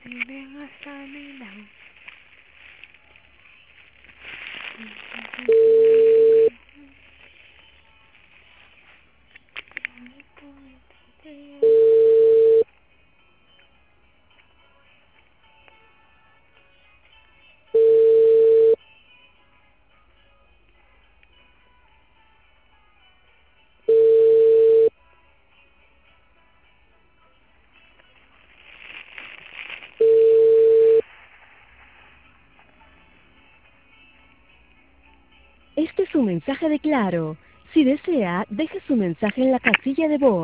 Ven hasta mi lado. Este es un mensaje de Claro. Si desea, deje su mensaje en la casilla de voz.